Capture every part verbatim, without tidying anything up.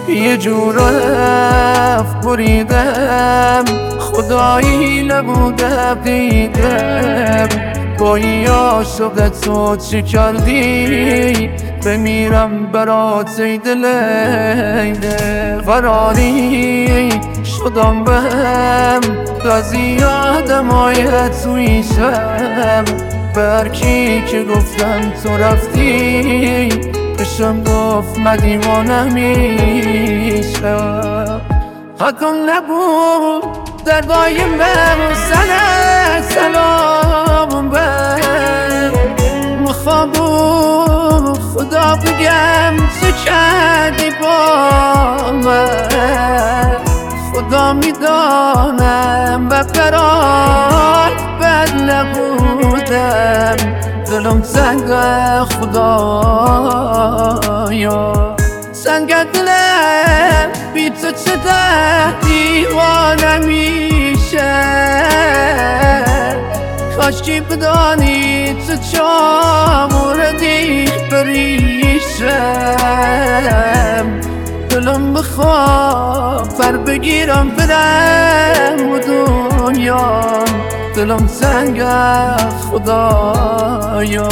یه جور رفت بریدم، خدایی نبودم دیدم گاهی عاشق تو چی کردی، بمیرم برات ای دل ای دل. فراری شدم بهم قضیه آدمای تویشم، برکی که گفتم تو رفتی بشم گفت من دیوانه میشم. حقم نبود دردای من سنت سلام بر مخواب خدا بگم چه کردی با من، خدا میدانم و برات بد نبودم، دلم تنگ خدایا سنگ دلم بی تو چه ده دیوانه میشه. کاشکی بدانی تو چامور دیگ بریشم، دلم بخواب پر بگیرم برم و دنیا، دلم تنگ خدایا.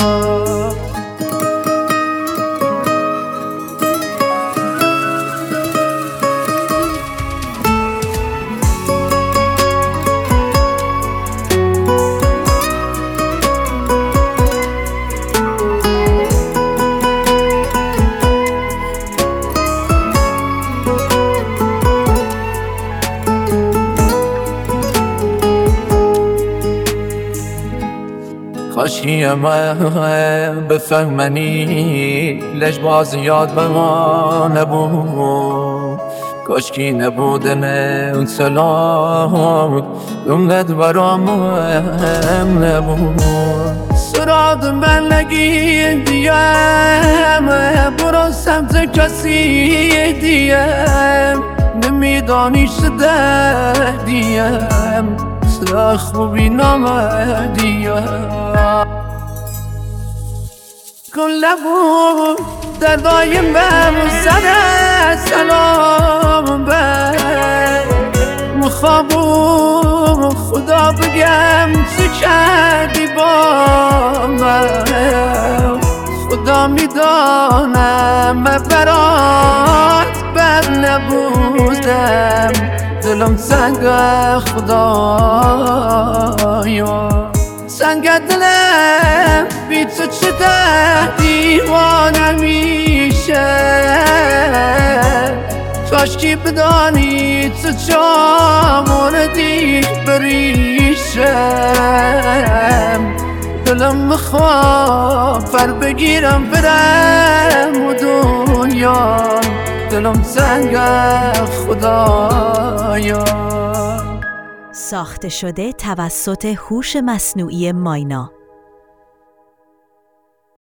کاشکی من بفهمنی لش باز یاد به ما نبود، کاشکی نبودن اون سلام جملت برام مهم نبود. سراد من نگی دیم برو سمت کسی دیم، نمیدانی شده دیم سر خوبی نامدیم. کن لبون دردای من سر سلام بر مخوابون خدا بگم چه کردی با من، خدا میدانم من برات بد نبودم، دلم تنگ خدایا سنگ دلم بی تو چه ده دیوانه میشه. کاشکی بدانی تو چامون دیگ بریشم، دلم بخواب پر بگیرم برم و دنیا، دلم تنگ خدایا. ساخته شده توسط هوش مصنوعی ماینا.